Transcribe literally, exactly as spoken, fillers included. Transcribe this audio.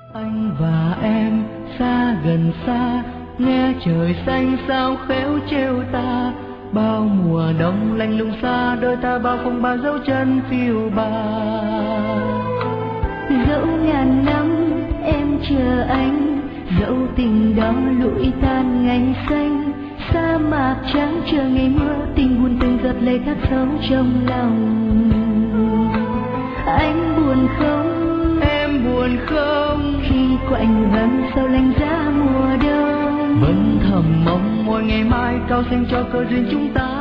Anh và em xa gần xa, nghe trời xanh sao khéo trêu ta. Bao mùa đông lạnh lùng xa, đôi ta bao phong ba dấu chân phiêu bạt. Dẫu ngàn năm em chờ anh, dẫu tình đó lụi tan ngày xanh. Sa mạc trắng chờ ngày mưa, tình buồn từng giọt lệ khắc sâu trong lòng. Anh buồn không, em buồn không, khi quạnh vắng sau lạnh giá mùa đông. vẫn thầm mong mỗi ngày mai cao xanh cho cơ duyên chúng ta.